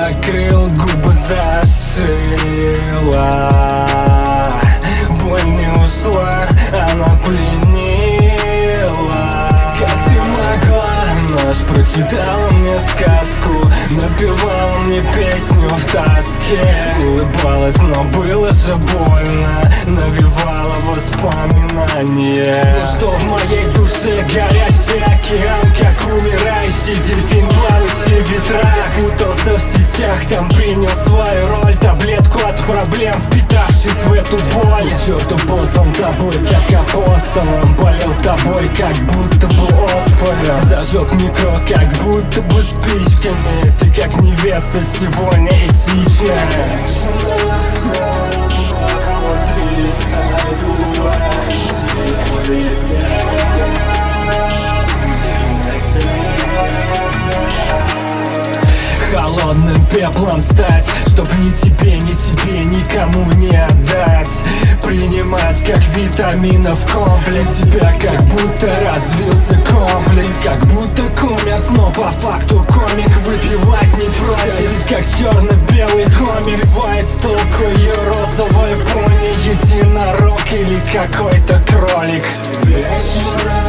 закрыл, губы зашила. Боль не ушла, она пленила. Как ты могла? Ночь прочитала мне сказку, напевала мне песню в тоске. Улыбалась, но было же больно, навевала воспоминания. Ну что в моей душе горящий океан, как умирающий дельфин, плавающий в ветрах. Запутался в сетях, там принял свою роль, таблетку от проблем, впитавшись в эту боль. И черту послан тобой, как апостолом, болел тобой, как будто бы оспорил. Зажег микро, как будто бы спичками. Ты как невеста сегодня этичная. Холодным пеплом стать, чтоб ни тебе, ни себе, никому не отдать. Принимать как витаминов комплекс. Тебя как будто развился комплекс, как будто коммерс, но по факту комик. Выпивать не против, жизнь как черно-белый комик. Сбивает с толку ее розовая пони, единорог или какой-то кролик. Вечером